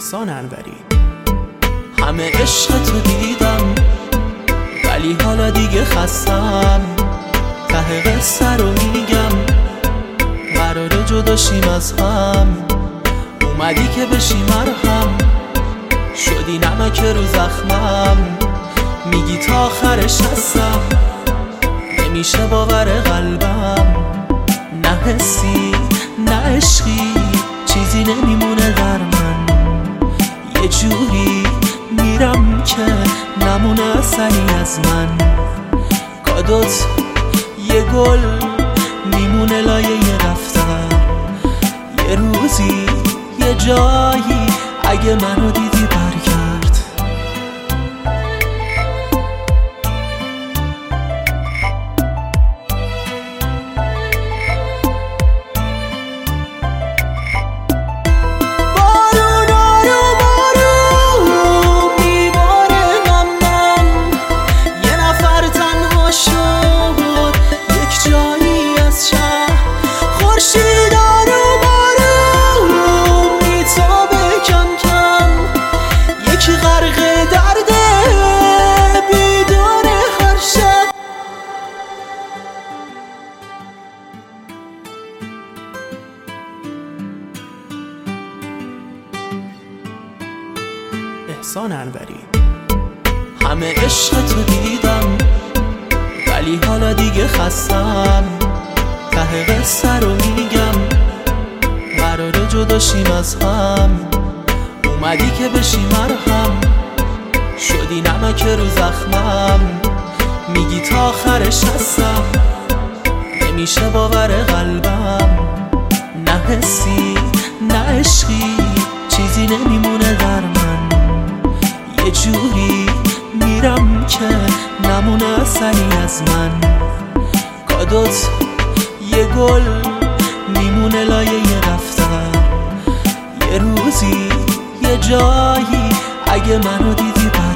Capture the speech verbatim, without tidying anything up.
احسان انوری. همه عشق تو دیدم ولی حالا دیگه خستم، ته قصه رو میگم قراره جدا شیم از هم. اومدی که بشی مرهم، شدی نمک رو زخمم، میگی تا آخرش هستم، نمیشه باور قلبم. نه حسی نه عشقی چیزی نمیمونه در من، یه جوری میرم که نمونه اثری از من. کادوت یه گل میمونه لایه یه دفتر، یه روزی یه جایی اگه منو دیدی برگرد. بارون آروم آروم میباره غم من، یه نفر تنها شد یک جایی از شهر. خورشید آروم آروم میتابه کم کم، یکی غرق درده بیداره هر شب. احسان انوری. همه عشق تو دیدم ولی حالا دیگه خستم، ته قصه رو میگم قراره جدا شیم از هم. اومدی که بشی مرهم، شدی نمک رو زخمم، میگی تا آخرش هستم، نمیشه باور قلبم. نه حسی نه عشقی چیزی نمیمونه در من، یه جوری میرم که نمونه اثری از من. کادوت یه گل میمونه لایه یه دفتر، یه روزی یه جایی اگه منو دیدی